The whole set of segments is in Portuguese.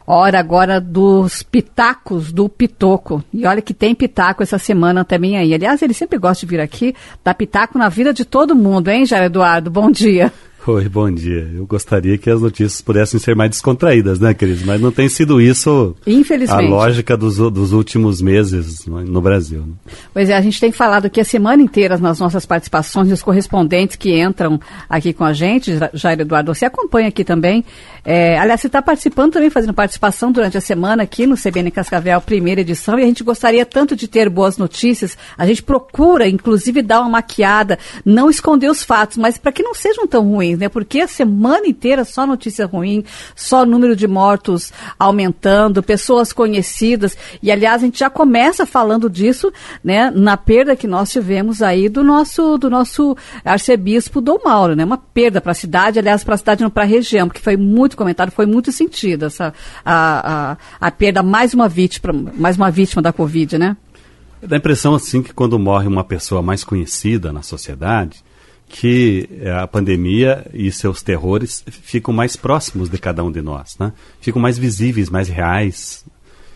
Hora agora dos pitacos do Pitoco. E olha que tem pitaco essa semana também aí. Aliás, ele sempre gosta de vir aqui, dar pitaco na vida de todo mundo, hein, Jair Eduardo? Bom dia. Oi, bom dia. Eu gostaria que as notícias pudessem ser mais descontraídas, né, Cris? Mas não tem sido isso, infelizmente, a lógica dos últimos meses no Brasil. Né? Pois é, a gente tem falado aqui a semana inteira nas nossas participações, os correspondentes que entram aqui com a gente, Jair Eduardo, você acompanha aqui também. Aliás, você está participando também, fazendo participação durante a semana aqui no CBN Cascavel, primeira edição, e a gente gostaria tanto de ter boas notícias. A gente procura, inclusive, dar uma maquiada, não esconder os fatos, mas para que não sejam tão ruins, né? Porque a semana inteira só notícia ruim, só número de mortos aumentando, pessoas conhecidas, e aliás a gente já começa falando disso, né, na perda que nós tivemos aí do nosso arcebispo Dom Mauro, né, uma perda para a cidade, aliás para a cidade e não para a região, porque foi muito comentado, foi muito sentido a perda, mais uma vítima da Covid, né? Dá a impressão assim que quando morre uma pessoa mais conhecida na sociedade, que a pandemia e seus terrores ficam mais próximos de cada um de nós, né? Ficam mais visíveis, mais reais.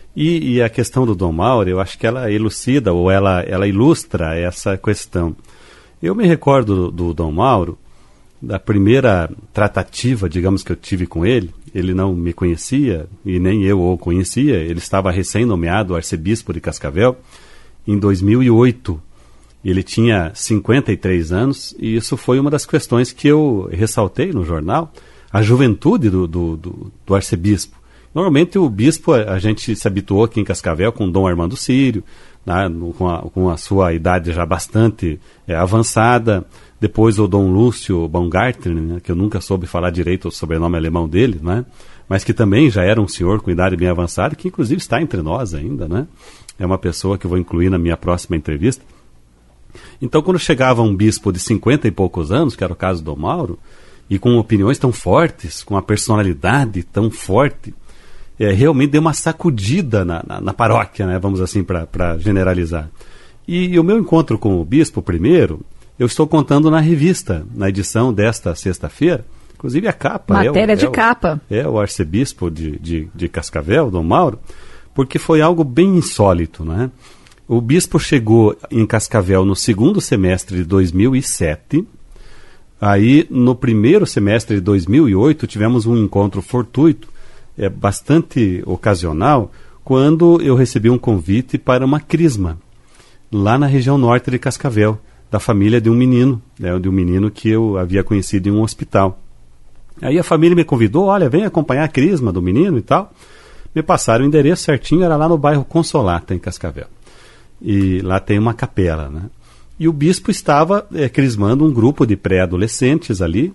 E a questão do Dom Mauro, eu acho que ela elucida ou ela ilustra essa questão. Eu me recordo do Dom Mauro, da primeira tratativa, digamos, que eu tive com ele. Ele não me conhecia e nem eu o conhecia. Ele estava recém-nomeado arcebispo de Cascavel em 2008. Ele tinha 53 anos e isso foi uma das questões que eu ressaltei no jornal, a juventude do arcebispo. Normalmente o bispo, a gente se habituou aqui em Cascavel com Dom Armando Sírio, né, com a sua idade já bastante avançada. Depois o Dom Lúcio Baumgartner, né, que eu nunca soube falar direito o sobrenome alemão dele, né, mas que também já era um senhor com idade bem avançada, que inclusive está entre nós ainda, né? É uma pessoa que eu vou incluir na minha próxima entrevista. Então, quando chegava um bispo de 50 e poucos anos, que era o caso do Dom Mauro, e com opiniões tão fortes, com uma personalidade tão forte, realmente deu uma sacudida na paróquia, né, vamos assim, para generalizar. E o meu encontro com o bispo, primeiro, eu estou contando na revista, na edição desta sexta-feira, inclusive a capa. Matéria de capa. O arcebispo de Cascavel, Dom Mauro, porque foi algo bem insólito, né? O bispo chegou em Cascavel no segundo semestre de 2007. Aí, no primeiro semestre de 2008, tivemos um encontro fortuito, bastante ocasional, quando eu recebi um convite para uma crisma, lá na região norte de Cascavel, da família de um menino, de um menino que eu havia conhecido em um hospital. Aí a família me convidou, olha, vem acompanhar a crisma do menino e tal. Me passaram o endereço certinho, era lá no bairro Consolata, em Cascavel. E lá tem uma capela, né? E o bispo estava crismando um grupo de pré-adolescentes ali,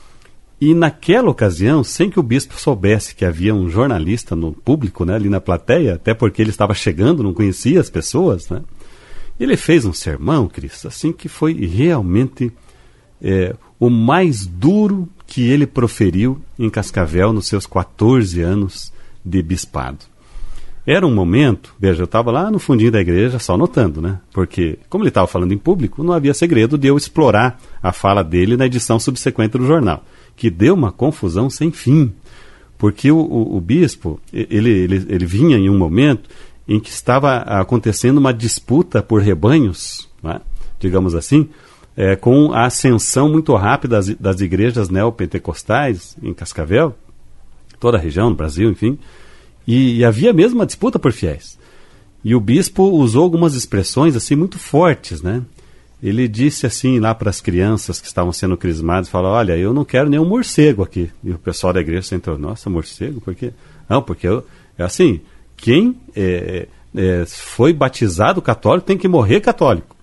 e naquela ocasião, sem que o bispo soubesse que havia um jornalista no público, né, ali na plateia, até porque ele estava chegando, não conhecia as pessoas, né? Ele fez um sermão, Cris, assim que foi realmente o mais duro que ele proferiu em Cascavel nos seus 14 anos de bispado. Era um momento, veja, eu estava lá no fundinho da igreja só notando, né? Porque, como ele estava falando em público, não havia segredo de eu explorar a fala dele na edição subsequente do jornal, que deu uma confusão sem fim. Porque o bispo, ele vinha em um momento em que estava acontecendo uma disputa por rebanhos, né? Digamos assim, com a ascensão muito rápida das igrejas neopentecostais em Cascavel, toda a região, no Brasil, enfim. E havia mesmo uma disputa por fiéis. E o bispo usou algumas expressões assim muito fortes, né? Ele disse assim lá para as crianças que estavam sendo crismadas, falou, olha, eu não quero nenhum morcego aqui. E o pessoal da igreja sentou, nossa, morcego? Por quê? Não, porque assim, quem foi batizado católico tem que morrer católico.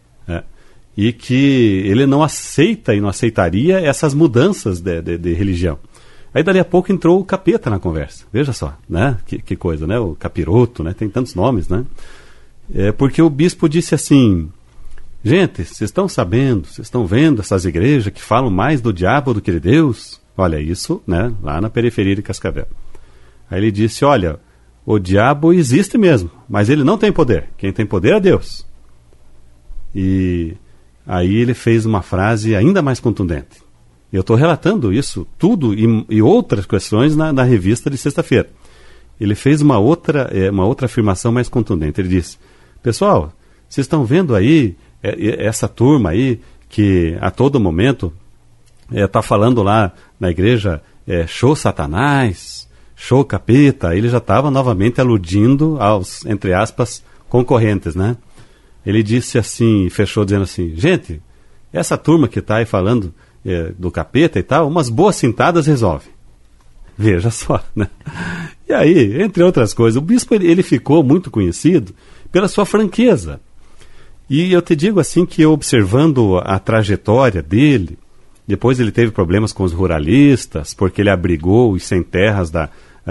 E que ele não aceita e não aceitaria essas mudanças de religião. Aí, dali a pouco, entrou o capeta na conversa. Veja só, né? Que coisa, né? O capiroto, né? Tem tantos nomes, né? Porque o bispo disse assim, gente, vocês estão sabendo, vocês estão vendo essas igrejas que falam mais do diabo do que de Deus? Olha, isso, né? Lá na periferia de Cascavel. Aí ele disse, olha, o diabo existe mesmo, mas ele não tem poder. Quem tem poder é Deus. E aí ele fez uma frase ainda mais contundente. Eu estou relatando isso tudo e outras questões na revista de sexta-feira. ele fez uma outra afirmação mais contundente. Ele disse: pessoal, vocês estão vendo aí essa turma aí que a todo momento está falando lá na igreja show Satanás, show capeta. Ele já estava novamente aludindo aos, entre aspas, concorrentes, né? Ele disse assim, fechou dizendo assim: gente, essa turma que está aí falando do capeta e tal, umas boas cintadas resolve. Veja só, né? E aí, entre outras coisas, o bispo ele ficou muito conhecido pela sua franqueza. E eu te digo assim que, observando a trajetória dele, depois ele teve problemas com os ruralistas, porque ele abrigou os sem terras da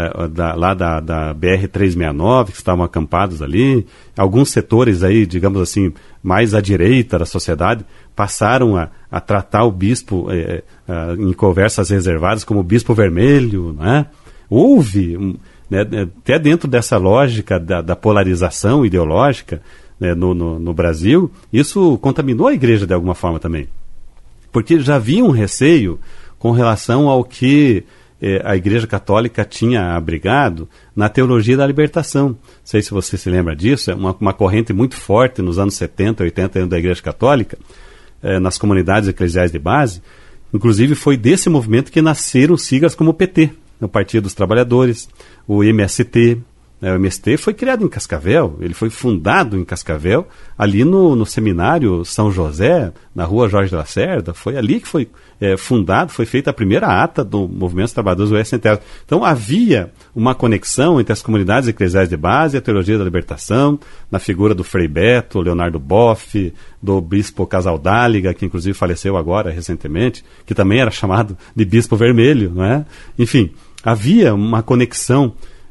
BR-369, que estavam acampados ali. Alguns setores aí, digamos assim, mais à direita da sociedade, passaram a tratar o bispo em conversas reservadas como o bispo vermelho, né? Houve, né, até dentro dessa lógica da polarização ideológica, né, no Brasil, isso contaminou a igreja de alguma forma também. Porque já havia um receio com relação ao que a Igreja Católica tinha abrigado na teologia da libertação. Não sei se você se lembra disso, é uma corrente muito forte nos anos 70, 80 da Igreja Católica, nas comunidades eclesiais de base. Inclusive foi desse movimento que nasceram siglas como o PT, o Partido dos Trabalhadores, o MST. O MST foi criado em Cascavel, ele foi fundado em Cascavel, ali no seminário São José, na rua Jorge de Lacerda. Foi ali que foi fundado, foi feita a primeira ata do Movimento dos Trabalhadores do Oeste Central. Então havia uma conexão entre as comunidades eclesiais de base e a teologia da libertação, na figura do Frei Beto, Leonardo Boff, do bispo Casaldáliga, que inclusive faleceu agora recentemente, que também era chamado de bispo vermelho, não é? Enfim, havia uma conexão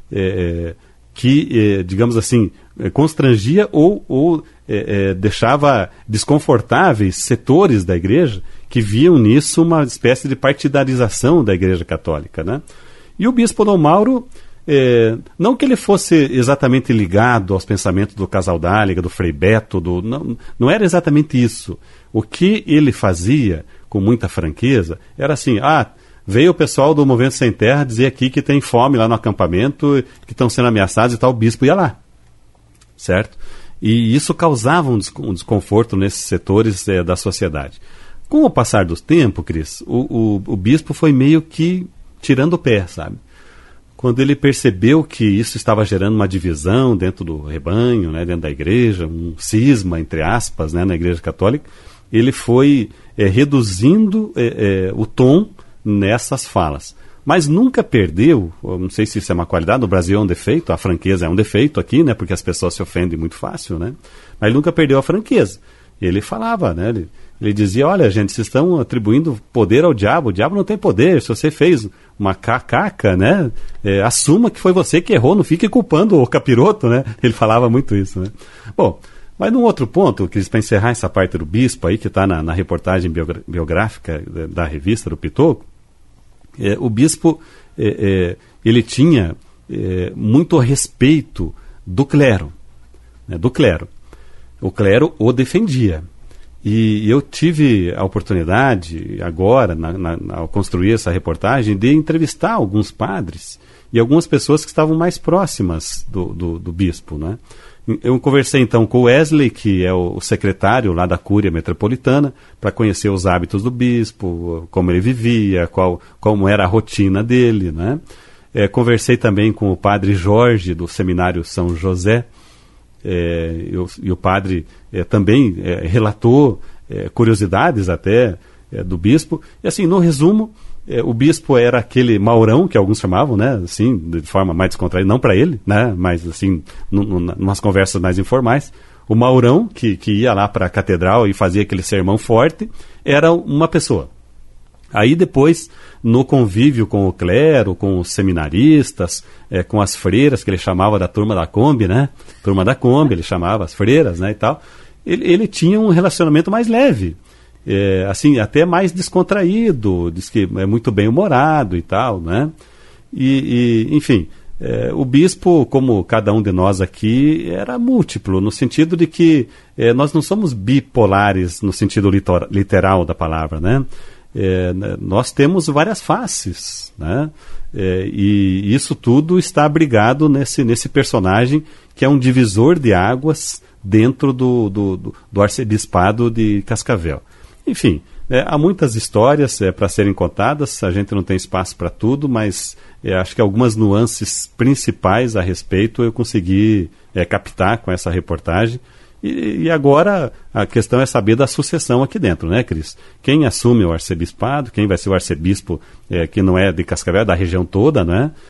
que, digamos assim, constrangia ou deixava desconfortáveis setores da igreja que viam nisso uma espécie de partidarização da Igreja Católica, né? E o bispo Dom Mauro, não que ele fosse exatamente ligado aos pensamentos do Casaldáliga, do Frei Beto, não era exatamente isso. O que ele fazia, com muita franqueza, era assim: veio o pessoal do Movimento Sem Terra dizer aqui que tem fome lá no acampamento, que estão sendo ameaçados e tal, o bispo ia lá, certo? E isso causava um desconforto nesses setores da sociedade. Com o passar do tempo, Cris, o bispo foi meio que tirando o pé, sabe? Quando ele percebeu que isso estava gerando uma divisão dentro do rebanho, né, dentro da igreja, um cisma, entre aspas, né, na Igreja Católica, ele foi reduzindo o tom nessas falas. Mas nunca perdeu, não sei se isso é uma qualidade, no Brasil é um defeito, a franqueza é um defeito aqui, né, porque as pessoas se ofendem muito fácil, né? Mas ele nunca perdeu a franqueza. Ele falava, né, ele dizia: olha, gente, vocês estão atribuindo poder ao diabo, o diabo não tem poder. Se você fez uma cacaca, né, assuma que foi você que errou, não fique culpando o capiroto, né? Ele falava muito isso, né? Bom, mas num outro ponto, para encerrar essa parte do bispo aí, que está na reportagem biográfica da revista do Pitoco, o bispo ele tinha muito ao do clero, né, do clero. O clero o defendia. E eu tive a oportunidade, agora, ao construir essa reportagem, de entrevistar alguns padres e algumas pessoas que estavam mais próximas do bispo, né? Eu conversei então com o Wesley, que é o secretário lá da Cúria Metropolitana, para conhecer os hábitos do bispo, como ele vivia, como era a rotina dele, né? Conversei também com o padre Jorge, do Seminário São José, e o padre também relatou curiosidades até do bispo. E assim, no resumo, o bispo era aquele Maurão, que alguns chamavam, né, assim, de forma mais descontraída, não para ele, né, mas assim, umas conversas mais informais. O Maurão, que ia lá para a catedral e fazia aquele sermão forte, era uma pessoa. Aí depois, no convívio com o clero, com os seminaristas, com as freiras, que ele chamava da turma da Kombi, né? Turma da Kombi, ele chamava as freiras, né, e tal. Ele tinha um relacionamento mais leve, assim, até mais descontraído, diz que é muito bem-humorado e tal, né? Enfim, o bispo, como cada um de nós aqui, era múltiplo, no sentido de que nós não somos bipolares no sentido literal da palavra, né? Nós temos várias faces, né? E isso tudo está abrigado nesse personagem que é um divisor de águas dentro do arcebispado de Cascavel. Enfim, há muitas histórias para serem contadas, a gente não tem espaço para tudo, mas acho que algumas nuances principais a respeito eu consegui captar com essa reportagem. E agora a questão é saber da sucessão aqui dentro, né, Cris? Quem assume o arcebispado, quem vai ser o arcebispo que não é de Cascavel, da região toda, né?